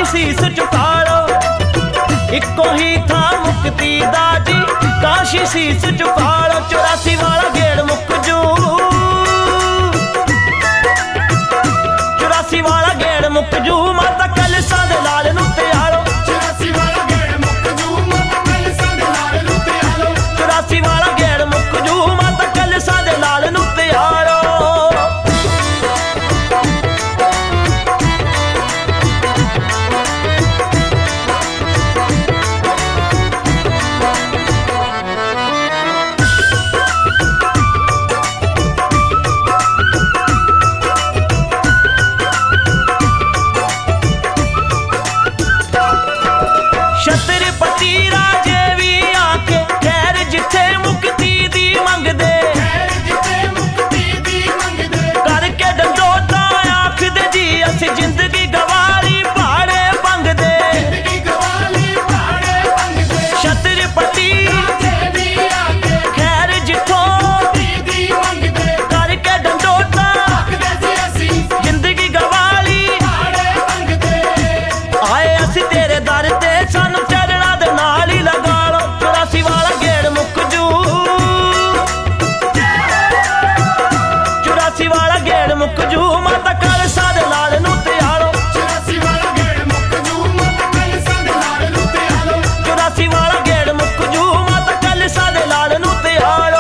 ਸੀਸ ਝੁਕਾ ਲੋ, ਇੱਕੋ ਹੀ ਥਾਂ ਮੁਕਤੀ ਦਾ ਜੀ, ਕਾਸ਼ ਸੀਸ ਝੁਕਾ ਲੋ। 84 ਵਾਲਾ ਗੇੜ ਮੁੱਕ ਜੂ, 84 ਵਾਲਾ ਗੇੜ ਮੁੱਕ ਜੂ, ਮਾਤਾ ਕਲਸਾਂ ਦੇ ਲਾਲ ਨੂੰ ਤਿਆਰੋ। 84 ਵਾਲਾ ਗੇੜ ਮੁੱਕ ਜੂ, ਮਾਤਾ ਕਲਸਾਂ ਦੇ ਲਾਲ ਨੂੰ ਤਿਆਰੋ। 84 ਵਾਲਾ ਗੇੜ ਮੁੱਕ ਜੂ, ਮਾਤਾ ਕਲਸਾਂ ਦੇ ਲਾਲ ਨੂੰ ਤਿਆਰੋ। ਛਤਰਪਤੀ ਰਾਜੇ ਵੀ ਆਕੇ ਖੈਰ ਜਿੱਥੇ ਮੁਕਤੀ ਦੀ ਮੰਗਦੇ, ਖੈਰ ਜਿੱਥੇ ਮੁਕਤੀ ਦੀ ਮੰਗਦੇ, ਕਰਕੇ ਡੰਡੋਤਾ ਆਖਦੇ ਜੀ ਅਸੀਂ ਜ਼ਿੰਦਗੀ ਗਵਾਰੀ ਪਹਾੜੇ ਪੰਗਦੇ। ਜ਼ਿੰਦਗੀ ਗਵਾਲੀ ਪਹਾੜੇ ਪੰਗਦੇ, ਛਤਰਪਤੀ ਰਾਜੇ ਵੀ ਆਕੇ ਖੈਰ ਜਿੱਥੋਂ ਮੁਕਤੀ ਦੀ ਮੰਗਦੇ, ਕਰਕੇ ਡੰਡੋਤਾ ਆਖਦੇ ਸੀ ਅਸੀਂ ਜ਼ਿੰਦਗੀ ਗਵਾਲੀ ਪਹਾੜੇ ਪੰਗਦੇ। ਆਏ ਅਸੀਂ ਤੇਰੇ ਦਰ ਤੇ, ਸਾਨੂੰ ਚਰਣਾ ਦੇ ਨਾਲ ਹੀ ਲਗਾ ਲੋ। 84 ਵਾਲਾ ਗੇੜ ਮੁੱਕ ਜੂ, 84 ਵਾਲਾ ਗੇੜ ਮੁੱਕ ਜੂ, ਮਾਤਾ ਕਲਸਾਂ ਦੇ ਲਾਲ ਨੂੰ ਤਿਆਰੋ। 84 ਵਾਲਾ ਗੇੜ ਮੁੱਕ ਜੂ, ਮਾਤਾ ਕਲਸਾਂ ਦੇ ਲਾਲ ਨੂੰ ਤਿਆਰੋ। 84 ਵਾਲਾ ਗੇੜ ਮੁੱਕ ਜੂ, ਮਾਤਾ ਕਲਸਾਂ ਦੇ ਲਾਲ ਨੂੰ ਤਿਆਰੋ।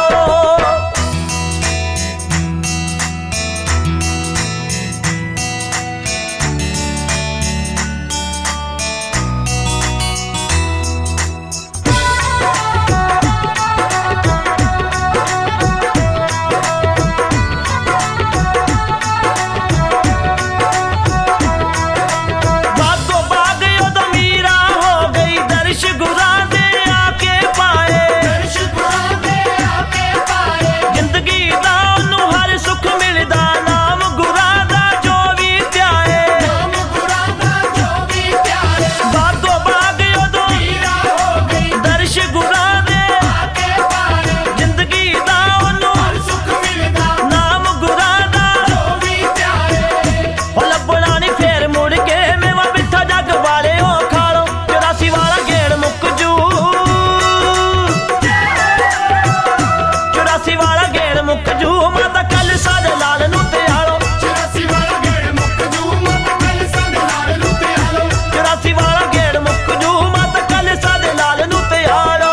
ਬਾਗੋ ਬਾਗ ਉਦੋਂ ਮੀਰਾ ਹੋ ਗਈ, ਦਰਸ਼ ਗੁਰਾਂ ਦੇ ਆਕੇ ਪਾਏ। ਦਰਸ਼ ਗੁਰਾਂ ਦੇ ਆਕੇ ਪਾਏ, ਜ਼ਿੰਦਗੀ ਦਾ ਉਹਨੂੰ ਹਰ ਸੁੱਖ ਮਿਲਦਾ, ਨਾਮ ਗੁਰਾਂ ਦਾ ਜੋ ਵੀ ਧਿਆਏ। ਨਾਮ ਗੁਰਾਂ ਦਾ ਜੋ ਵੀ ਪਿਆਰੇ। ਬਾਗੋ ਬਾਗ ਉਦੋਂ ਮੀਰਾ ਹੋ ਗਈ, ਦਰਸ਼ ਗੁਰਾਂ ਦੇ ਆਕੇ ਪਾਏ, ਜ਼ਿੰਦਗੀ ਦਾ ਉਹਨੂੰ ਹਰ ਸੁੱਖ ਮਿਲਦਾ, ਨਾਮ ਗੁਰਾਂ ਦਾ ਜੋ ਵੀ ਪਿਆਰੇ। ਉਹ ਲੱਭਣਾ ਨੀ ਫੇਰ ਮੁੜ ਕੇ, ਮੇਵਾ ਮਿੱਠਾ ਜੱਗ ਵਾਲੇ ਉਹ ਖਾ ਲੋ। 84 ਵਾਲਾ ਗੇੜ ਮੁੱਕ ਜੂ, 84 ਵਾਲਾ ਗੇੜ ਮੁੱਕ ਜੂ, ਮਾਤਾ ਕਲਸਾਂ ਦੇ ਲਾਲ ਨੂੰ ਤਿਆਰੋ। 84 ਵਾਲਾ ਗੇੜ ਮੁੱਕ ਜੂ, ਮਾਤਾ ਕਲਸਾਂ ਦੇ ਲਾਲ ਨੂੰ ਤਿਆਰੋ। 84 ਵਾਲਾ ਗੇੜ ਮੁੱਕ ਜੂ, ਮਾਤਾ ਕਲਸਾਂ ਦੇ ਲਾਲ ਨੂੰ ਤਿਆਰੋ।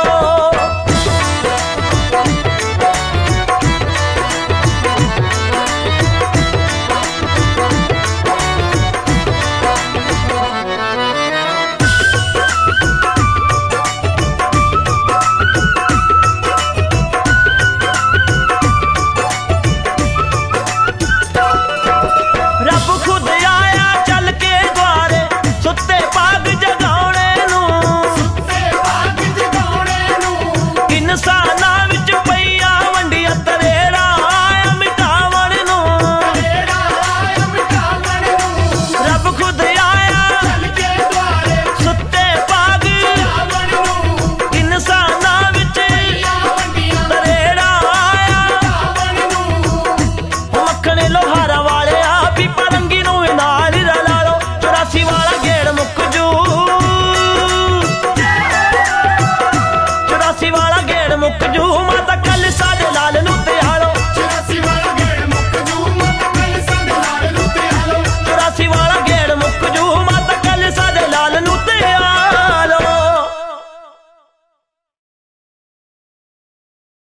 ਰੱਬ ਖੁਦ ਆਇਆ ਚੱਲ ਕੇ ਦੁਆਰੇ, ਸੁੱਤੇ ਪਾਗ ਜਗਾਉਣੇ ਨੂੰ। ਤੇ ਬਾਗ ਜਗਾਉਣੇ ਨੂੰ, ਇਨਸਾਨਾਂ ਵਿੱਚ ਪਈਆਂ ਵੰਡੀਆਂ ਤਰੇੜਾ ਆਇਆ ਮਿਟਾਵਣ ਨੂੰ। ਤੇਰਾ ਆਇਆ ਮਿਟਾਵਣ ਨੂੰ। ਰੱਬ ਖੁਦ ਆਇਆ ਚੱਲ ਕੇ ਦੁਆਰੇ ਸੁੱਤੇ ਪਾਗ ਜਾਵਣ ਨੂੰ, ਇਨਸਾਨਾਂ ਵਿੱਚ ਪਈਆਂ ਵੰਡੀਆਂ ਤਰੇੜਾ ਆਇਆ। ਜਾਵਣ ਨੂੰ। ਮੱਖਣੇ ਲੋਹਾਰਾ ਵਾਲਿਆ ਵੀ ਪਰੰਗੀ ਨੂੰ ਵੀ ਨਾਲ ਹੀ ਰਲਾ ਲੋ। 84 ਵਾਲਾ ਗੇੜ ਮੁੱਕ ਜੂ, 84 ਵਾਲਾ ਗੇੜ ਮੁੱਕ ਜੂ, ਮਾਤਾ